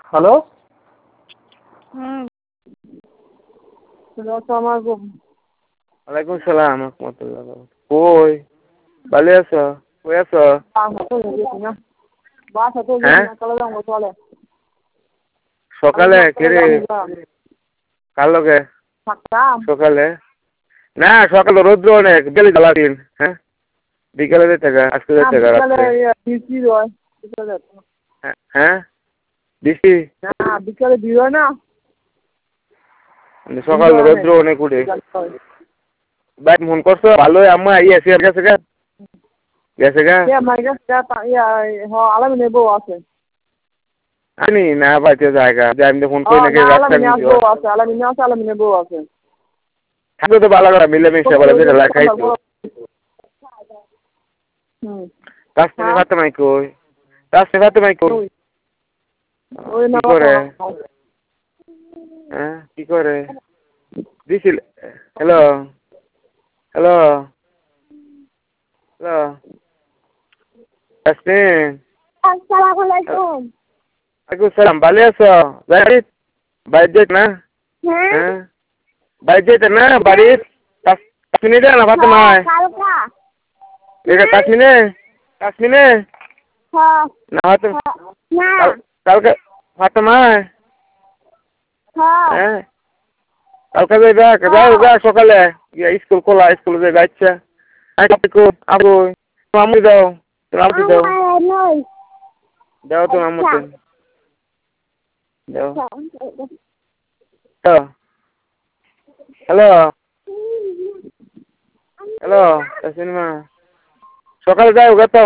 Hello. হুম। আসসালামাইকুম। ওয়ালাইকুম সালাম রহমতুল্লাহ। কই ভালো আছো? কই আছো? হ্যাঁ সকালে কেরে কার লগে সকালে না সকালে রৌদ্র অনেক বিকেলে জ্বালা দিন। হ্যাঁ বিকেলে যেতে গা আজকে যেতে গা রাত্রে। হ্যাঁ বৃষ্টি বিকালে দিও না সকাল রৌদ্র অনেক উঠে ভাই মন করছো ভালো আম্মা গেছে গেছে গা গেছে গা আলামিনের বউ আছে আনি না পাইতে জায়গা যে আমি ফোন করি নাকি আলামিনের বউ আছে থাকলে তো ভালো করে মিলেমিশে বলে যে খাইতো তাসমিনে ফাতেমাই কই তাসমিনে ফাতেমাই কই কি করে হ্যাঁ কি করে দিছিল হ্যালো হ্যালো হ্যালো তাসমিন আসসালামু আলাইকুম ওয়ালাইকুম সালাম ভালো আছো বাড়ি যেত না হ্যাঁ বাড়ি যেত না বাড়ি তাসমিনে না ফাতেমাই এটা তাসমিনে তাসমিনে না কালকে ফাতেমাই হ্যাঁ কালকে যাইবা সকালে স্কুল খোলা স্কুলে যাইবা আচ্ছা আবু আম্মু দাও তুমি আম্মু দাও দাও তুমি আম্মু দাও হ্যালো হ্যালো তাসমিন মা সকালে যাও গা তো